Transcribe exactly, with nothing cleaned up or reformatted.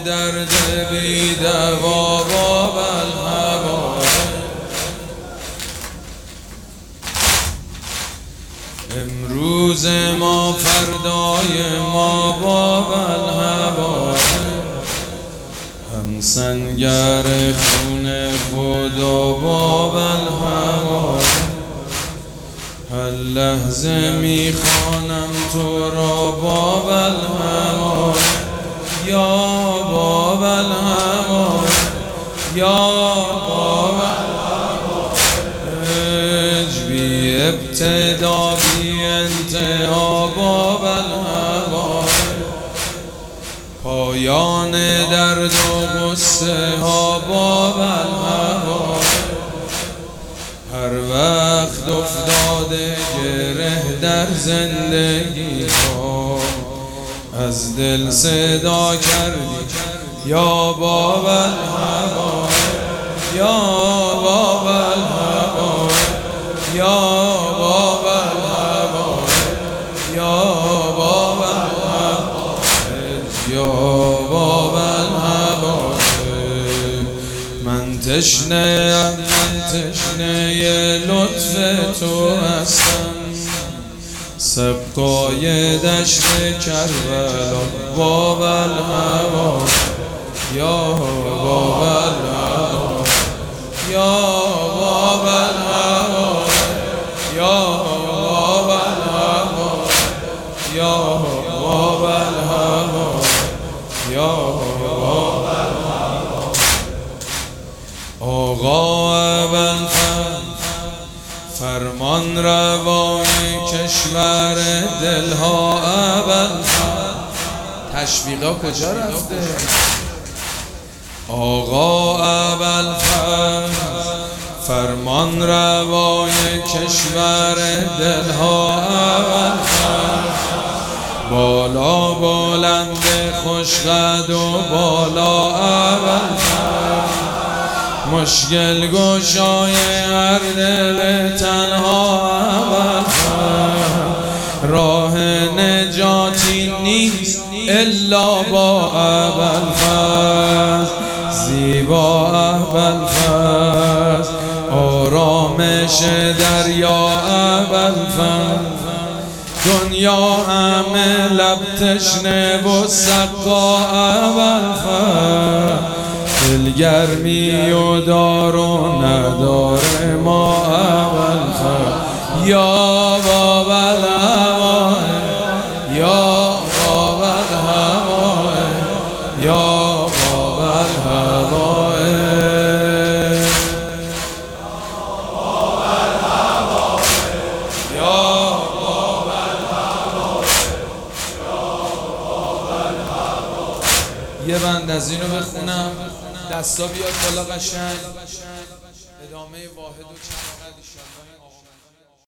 درد بی دوا باب الهوا. امروز ما فردای ما باب الهوا، هم سنگر خون خدا باب الهوا. هر لحظه میخوانم تو را باب الهوا، یا باب الهوا، یا باب الهوا. بی ابتدا بی انتها باب الهوا، پایان درد و غصه ها باب الهوا. هر وقت افتاده گره در زندگی ها، از دل صدا کردی یا باب الهوا، یا باب الهوا، یا باب الهوا، یا باب الهوا، یا باب الهوا. من تشنه من تشنه لطف تو هستم، سبقای دشت کربلا باب الهوا، یا باب الهوا، یا باب الهوا، یا باب الهوا، یا باب الهوا، یا باب الهوا. آقا اول فرمان روای کشور دلها اول. تشویقا کجا رفته؟ آقا اول فرمان روای کشور دلها اول. بالا بلند خوشقد و بالا اول، مشکل گشای هر دل تنها اول. راه نجاتی نیست الا با اول فصل، زیبا اول فصل، آرامش دریا اول فصل. دنیا همه لب تشنه و سقا اول فصل، دلگرمی و دار و ندار ما اول فصل. یا باب الهوا، یا باب الهوا، یا باب الهوا، یا باب الهوا. یه بند از اینو بخونم، دستا بیاد بالا قشنگ. ادامه واحد و چند قد ایشالله.